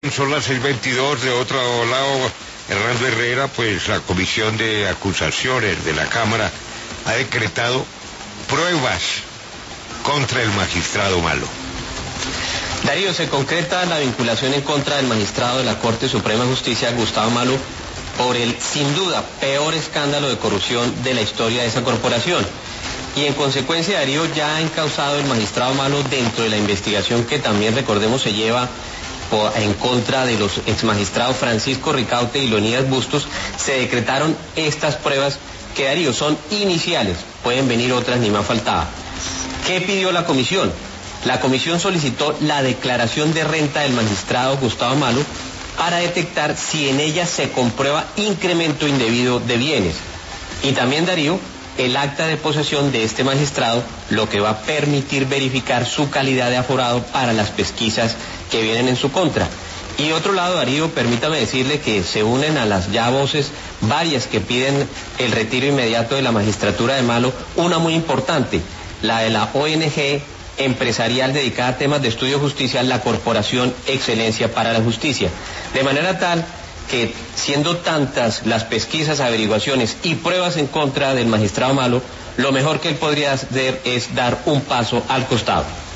son las 6:22. De otro lado, Hernando Herrera, pues la Comisión de Acusaciones de la Cámara ha decretado pruebas contra el magistrado Malo. Darío, se concreta la vinculación en contra del magistrado de la Corte Suprema de Justicia, Gustavo Malo, por el, sin duda, peor escándalo de corrupción de la historia de esa corporación. Y en consecuencia, Darío, ya ha encausado el magistrado Malo dentro de la investigación que también, recordemos, se lleva en contra de los exmagistrados Francisco Ricaurte y Leonidas Bustos. Se decretaron estas pruebas que, Darío, son iniciales. Pueden venir otras, ni más faltaba. ¿Qué pidió la comisión? La comisión solicitó la declaración de renta del magistrado Gustavo Malo para detectar si en ella se comprueba incremento indebido de bienes. Y también, Darío, el acta de posesión de este magistrado, lo que va a permitir verificar su calidad de aforado para las pesquisas que vienen en su contra. Y otro lado, Darío, permítame decirle que se unen a las ya voces varias que piden el retiro inmediato de la magistratura de Malo, una muy importante, la de la ONG empresarial dedicada a temas de estudio de justicia, la Corporación Excelencia para la Justicia. De manera tal que, siendo tantas las pesquisas, averiguaciones y pruebas en contra del magistrado Malo, lo mejor que él podría hacer es dar un paso al costado.